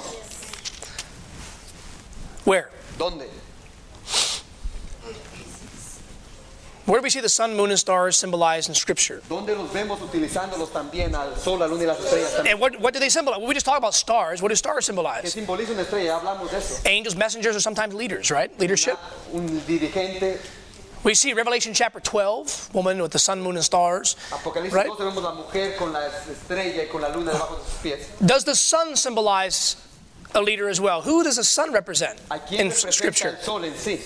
Where? ¿Dónde? Where do we see the sun, moon, and stars symbolized in Scripture? ¿Dónde los vemos utilizándolos también al sol, la luna y las estrellas también? And what, what do they symbolize? Well, we just talked about stars. What do stars ¿Qué symbolize? simboliza una estrella? Ya hablamos de eso. Angels, messengers, or sometimes leaders, right? Leadership. Un dirigente. We see Revelation chapter twelve, woman with the sun, moon, and stars. Apocalipsis Right? doce vemos la mujer con la estrella y con la luna debajo de sus pies. Does the sun symbolize a leader as well? Who does the sun represent ¿A quién in representa Scripture? el sol en sí?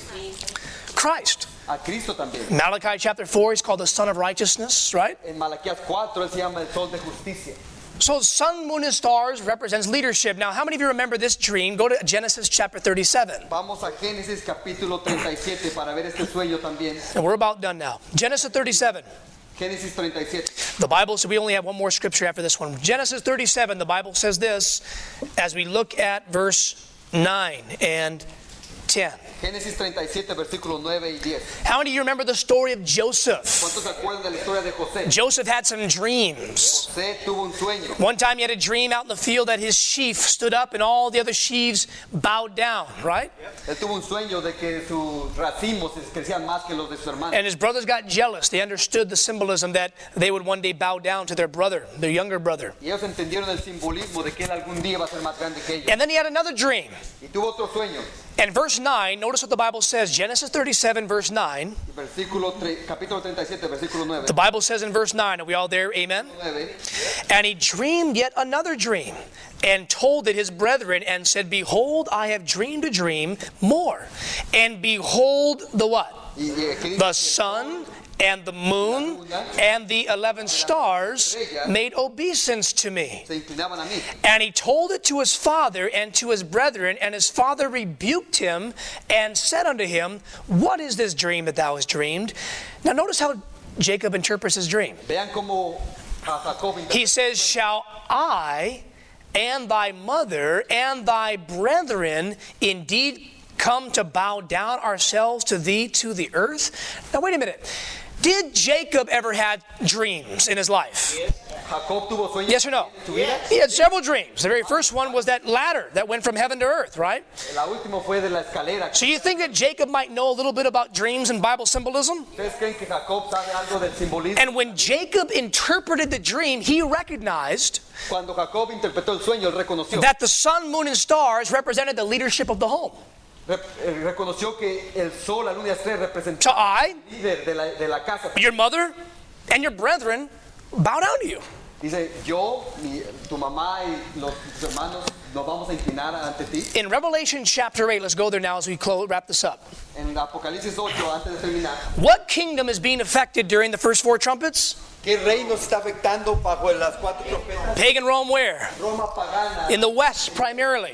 Christ. A Cristo también. Malachi chapter four, he's called the Son of Righteousness, right? En Malaquías cuatro él se llama el sol de justicia. So sun, moon, and stars represents leadership. Now, how many of you remember this dream? Go to Genesis chapter thirty-seven. Vamos a Génesis capítulo treinta y siete para ver este sueño también. And we're about done now. Genesis thirty-seven. Génesis treinta y siete. The Bible says we only have one more scripture after this one. Genesis thirty-seven, the Bible says this as we look at verse nine and ten. Génesis treinta y siete, versículos nueve y diez. How many of you remember the story of Joseph? ¿Cuántos se acuerdan de la historia de José? Joseph had some dreams. José tuvo un sueño. One time he had a dream out in the field that his sheaf stood up and all the other sheaves bowed down, right? Él tuvo un sueño de que sus racimos crecían más que los de sus hermanos. And his brothers got jealous. They understood the symbolism that they would one day bow down to their brother, their younger brother. Y ellos entendieron el simbolismo de que él algún día va a ser más grande que ellos. And then he had another dream. Y tuvo otro sueño. And verse nine, notice what the Bible says. Genesis thirty-seven, verse nine. Versículo tre- capítulo treinta y siete, versículo nueve. The Bible says in verse nine, are we all there? Amen? nueve. And he dreamed yet another dream, and told it his brethren, and said, Behold, I have dreamed a dream more. And behold, the what? Y, eh, ¿qué dice? The sun and the moon and the eleven stars made obeisance to me. Se inclinaban a mí. And he told it to his father and to his brethren, and his father rebuked him and said unto him, What is this dream that thou hast dreamed? Now notice how Jacob interprets his dream. Vean cómo a Jacob interpretó. He says, Shall I and thy mother and thy brethren indeed come to bow down ourselves to thee to the earth? Now wait a minute. Did Jacob ever had dreams in his life? Jacob tuvo sueños Yes or no? en su vida. He had several dreams. The very first one was that ladder that went from heaven to earth, right? La última fue de la escalera. So you think that Jacob might know a little bit about dreams and Bible symbolism? ¿Ustedes creen que Jacob sabe algo del simbolismo? And when Jacob interpreted the dream, he recognized Cuando Jacob interpretó el sueño, él reconoció. that the sun, moon, and stars represented the leadership of the home. Re- eh, reconoció que el sol, la luna y las estrellas representaban So I, al líder de la, de la casa. your mother, and your brethren bow down to you. Dice, yo, mi, tu mamá y los tus hermanos nos vamos a inclinar ante ti. In Revelation chapter eight, let's go there now as we close, wrap this up. En Apocalipsis ocho, antes de terminar, What kingdom is being affected during the first four trumpets? ¿qué reino se está afectando bajo las cuatro trompetas? Pagan Rome where? Roma pagana. In the west primarily.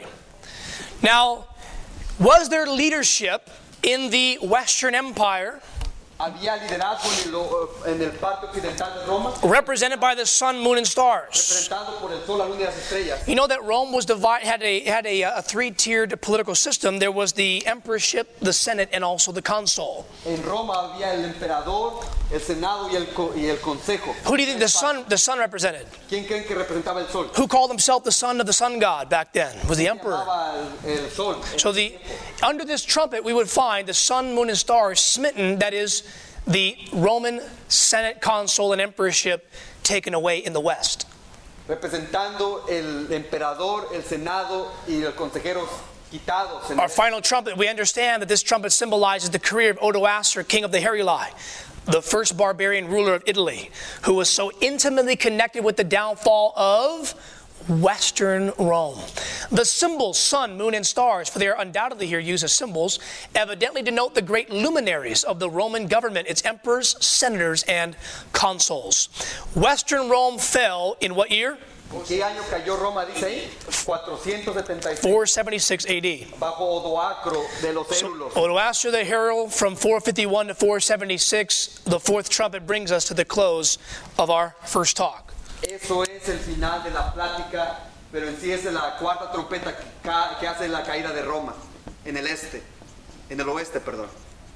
Now, was there leadership in the Western Empire Había liderazgo en el, en el parte occidental de Roma, represented by the sun, moon, and stars? representado por el sol, la luna y las estrellas. You know that Rome was divided, had a had a, a three-tiered political system. There was the emperorship, the senate, and also the consul. En Roma había el emperador, el senado y el, co- y el consejo. Who do you think the sun the sun represented? ¿Quién creen que representaba el sol? Who called himself the son of the sun god back then? Was the emperor. Llamaba el, el sol. So the under this trumpet we would find the sun, moon, and stars smitten. That is the Roman senate, consul, and emperorship taken away in the west. Representando el emperador, el senado y el consejero quitados. En Our final trumpet, we understand that this trumpet symbolizes the career of Odoacer, king of the Heruli, the first barbarian ruler of Italy, who was so intimately connected with the downfall of Western Rome. The symbols, sun, moon, and stars, for they are undoubtedly here used as symbols, evidently denote the great luminaries of the Roman government, its emperors, senators, and consuls. Western Rome fell in what year? ¿En qué año cayó Roma? Dice ahí, cuatrocientos setenta y seis, four seventy-six A D. bajo Odoacro de los So, Érulos. Odoacer the herald from four fifty-one to four seventy-six, the fourth trumpet brings us to the close of our first talk. Eso es el final de la plática, pero en sí es la cuarta trompeta que, ca- que hace la caída de Roma, en el este, en el oeste, perdón.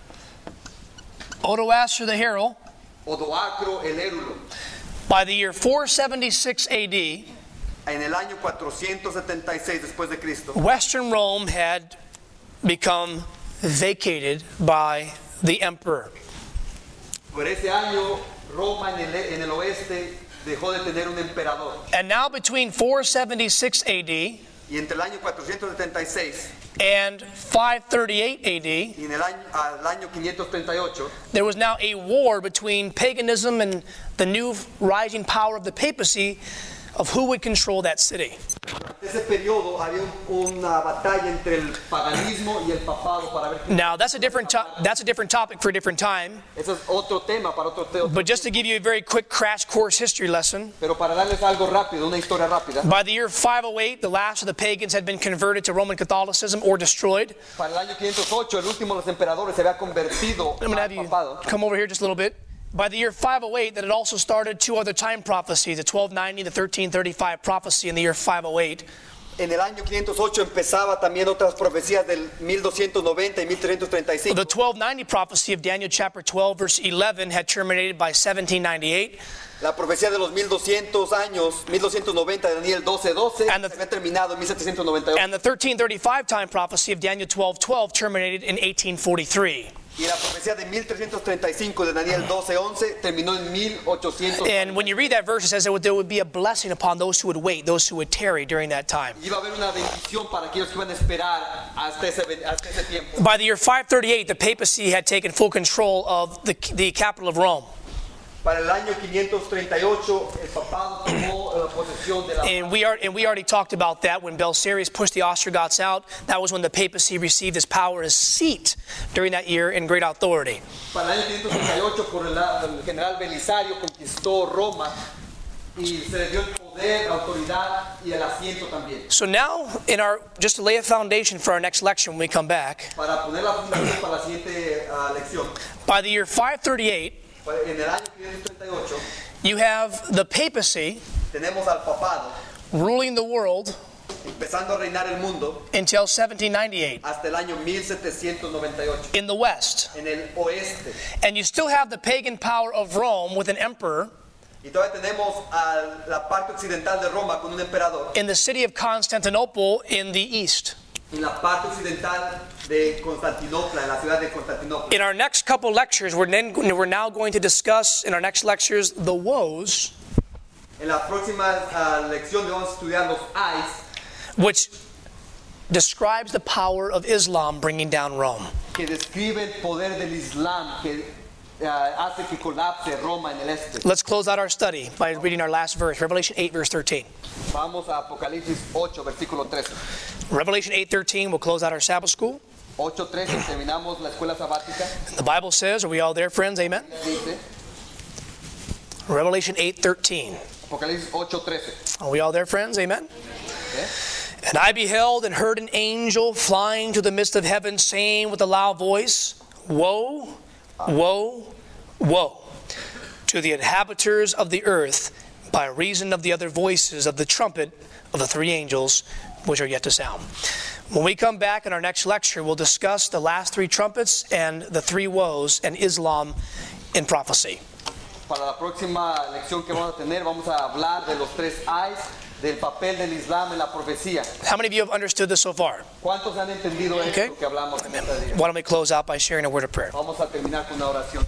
Odoacer the herald, Odoacro el Érulo, by the year four seventy-six A D, en el año cuatrocientos setenta y seis después de Cristo, Western Rome had become vacated by the emperor. Por ese año, Roma en el, en el oeste dejó de tener un emperador. And now between four seventy-six A D Y entre el año cuatrocientos setenta y seis and five thirty-eight A D, y en el año, al año quinientos treinta y ocho, there was now a war between paganism and the new rising power of the papacy of who would control that city. durante ese periodo había un- una batalla entre el paganismo y el papado para ver quién. Now that's a different to- that's a different topic for a different time. Eso es otro tema para otro tema. But just to give you a very quick crash course history lesson, Pero para darles algo rápido, una historia rápida. by the year five oh eight, the last of the pagans had been converted to Roman Catholicism or destroyed. Para el año quinientos ocho, el último de los emperadores se había convertido I'm going to al have you papado. come over here just a little bit. By the year five oh eight, that had also started two other time prophecies, the twelve ninety, the thirteen thirty-five prophecy in the year five oh eight. En el año quinientos ocho empezaba también otras profecías del mil doscientos noventa y mil trescientos treinta y cinco. The twelve ninety prophecy of Daniel chapter twelve, verse eleven, had terminated by seventeen ninety-eight. La profecía de los mil doscientos años, mil doscientos noventa de Daniel doce doce, And the- se había terminado en mil setecientos noventa y ocho. And the thirteen thirty-five time prophecy of Daniel twelve twelve terminated in eighteen forty-three. Y la profecía de mil trescientos treinta y cinco de Daniel doce once terminó en mil ochocientos. And when you read that verse, it says there would, there would be a blessing upon those who would wait, those who would tarry during that time. Iba a haber una bendición para aquellos que iban a esperar hasta ese, hasta ese tiempo. By the year five thirty-eight, the papacy had taken full control of the, the capital of Rome. Para el año quinientos treinta y ocho, el papado tomó la posesión de la. And we, are, and we already talked about that when Belisarius pushed the Ostrogoths out. That was when the papacy received his power, his seat during that year in great authority. Para el año quinientos treinta y ocho, por el, el general Belisario conquistó Roma y se le dio el poder, la autoridad y el asiento también. So now, in our, just to lay a foundation for our next lecture when we come back, Para poner la fundación para la siguiente uh, lección, by the year five thirty-eight, en el año quinientos treinta y ocho, you have the papacy tenemos al papado ruling the world empezando a reinar el mundo until seventeen ninety-eight hasta el año mil setecientos noventa y ocho in the West. en el oeste. And you still have the pagan power of Rome with an emperor Y todavía tenemos a la parte occidental de Roma con un emperador in the city of Constantinople in the east. en la parte occidental de Constantinopla, en la ciudad de Constantinopla. In our next couple lectures, we're, then, we're now going to discuss in our next lectures the woes, En la próxima uh, lección vamos a estudiar los ayes, which describes the power of Islam bringing down Rome. que describe el poder del Islam que uh, hace que colapse Roma en el este. Let's close out our study by reading our last verse, Revelation eight, verse thirteen. Vamos a Apocalipsis ocho, versículo trece. Revelation eight thirteen, we'll close out our Sabbath school. ocho trece, terminamos la escuela sabática. The Bible says, are we all there, friends? Amen? Dice, Revelation eight thirteen. Apocalipsis ocho trece. Are we all there, friends? Amen? ¿Eh? And I beheld and heard an angel flying to the midst of heaven, saying with a loud voice, Woe, woe, woe, to the inhabitants of the earth, by reason of the other voices of the trumpet of the three angels which are yet to sound. When we come back in our next lecture, we'll discuss the last three trumpets and the three woes and Islam in prophecy. Para la próxima lección que vamos a tener, vamos a hablar de los tres ayes, del papel del Islam en la profecía. How many of you have understood this so far? ¿Cuántos han entendido esto Okay. que hablamos en este día? Why don't we close out by sharing a word of prayer? Vamos a terminar con una oración.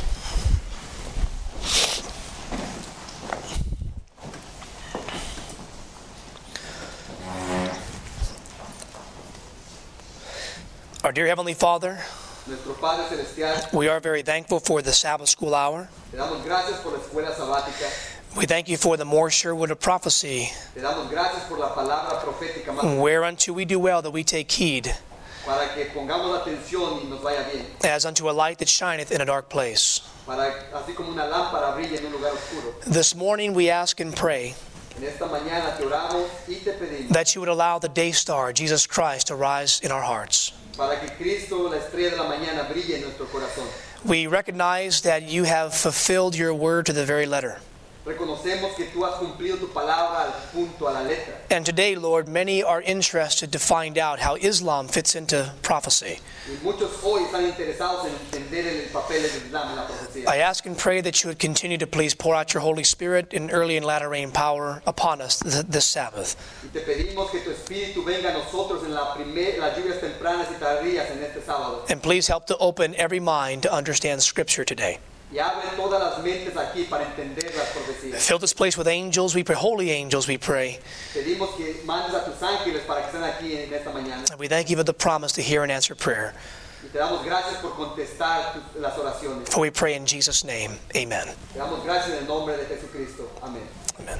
Our dear Heavenly Father, Nuestro Padre Celestial, we are very thankful for the Sabbath school hour. te damos gracias por la escuela sabática, We thank you for the more sure word of prophecy, te damos gracias por la palabra profética más, whereunto we do well that we take heed, para que pongamos atención y nos vaya bien, as unto a light that shineth in a dark place. para así como una lámpara brilla en un lugar oscuro. This morning we ask and pray En esta mañana te oramos y te pedimos that you would allow the day star, Jesus Christ, to rise in our hearts. para que Cristo, la estrella de la mañana, brille en nuestro corazón. We recognize that you have fulfilled your word to the very letter. Reconocemos que tú has cumplido tu palabra al punto, a la letra. And today, Lord, many are interested to find out how Islam fits into prophecy. Y muchos hoy están interesados en entender el papel del Islam en la profecía. I ask and pray that you would continue to please pour out your Holy Spirit in early and latter rain power upon us th- this Sabbath. Y te pedimos que tu Espíritu venga a nosotros en la primer, las lluvias tempranas y tardías en este sábado. And please help to open every mind to understand Scripture today. Y abre todas las mentes aquí para entender las profecías. Fill this place with angels, we pray. Holy angels, we pray. Pedimos que mandes a tus ángeles para que estén aquí en esta mañana. And we thank you for the promise to hear and answer prayer. Y te damos gracias por contestar tus- las oraciones. For we pray in Jesus' name. Amen. Te damos gracias en el nombre de Jesucristo. Amén. Amen.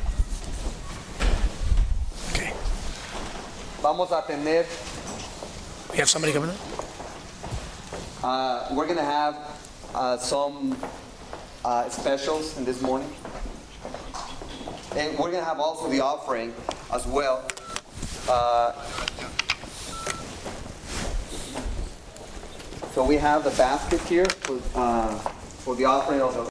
Okay. Vamos a tener, We have somebody coming in? uh, we're going to have uh, some uh, specials in this morning. And we're going to have also the offering as well. Uh, so we have the basket here for, uh, for the offering of the